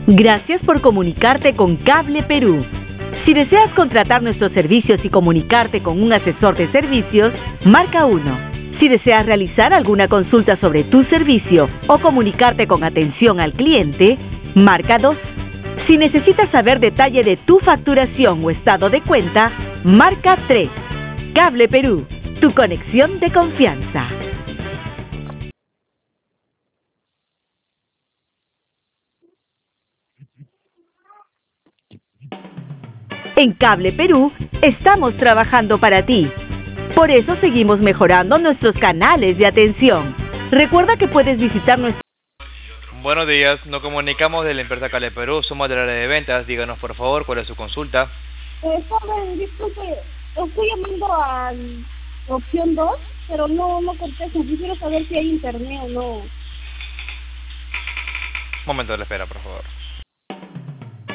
Gracias por comunicarte con Cable Perú. Si deseas contratar nuestros servicios y comunicarte con un asesor de servicios, marca 1. Si deseas realizar alguna consulta sobre tu servicio o comunicarte con atención al cliente, marca 2. Si necesitas saber detalle de tu facturación o estado de cuenta, marca 3. Cable Perú, tu conexión de confianza. En Cable Perú estamos trabajando para ti. Por eso seguimos mejorando nuestros canales de atención. Recuerda que puedes visitar nuestro... Buenos días, nos comunicamos de la empresa Cable Perú, somos del área de ventas. Díganos por favor cuál es su consulta. Joven, disculpe, estoy llamando a opción 2, pero no contesto. Quisiera saber si hay internet o no. Un momento de la espera, por favor.